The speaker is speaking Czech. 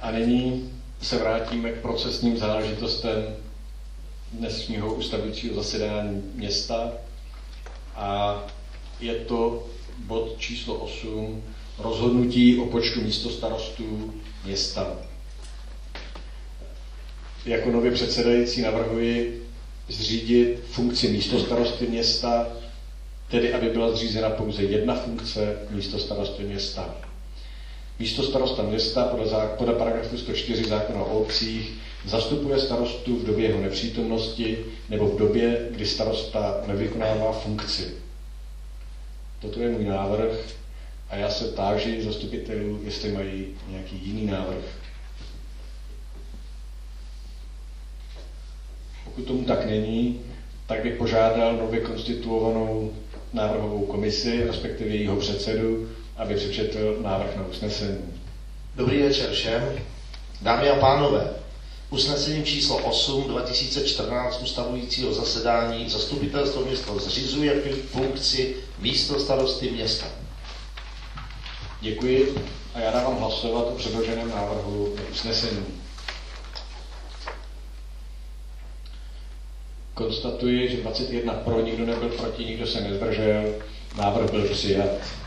A nyní se vrátíme k procesním záležitostem dnešního ustavujícího zasedání města. A je to bod číslo 8, rozhodnutí o počtu místostarostů města. Jako nově předsedající navrhuji zřídit funkci místostarosty města, tedy aby byla zřízena pouze jedna funkce místostarosty města. Místostarosta města podle paragrafu 104 zákona o obcích zastupuje starostu v době jeho nepřítomnosti nebo v době, kdy starosta nevykonává funkci. Toto je můj návrh a já se táži zastupitelů, jestli mají nějaký jiný návrh. Pokud tomu tak není, tak bych požádal nově konstituovanou návrhovou komisi, respektive jejího předsedu, aby přečetl návrh na usnesení. Dobrý večer všem. Dámy a pánové, usnesením číslo 8 2014 ustavujícího zasedání zastupitelstvo města zřizuje funkci místostarosty města. Děkuji a já dávám hlasovat o předloženém návrhu na usnesení. Konstatuji, že 21 pro, nikdo nebyl proti, nikdo se nezdržel, návrh byl přijat.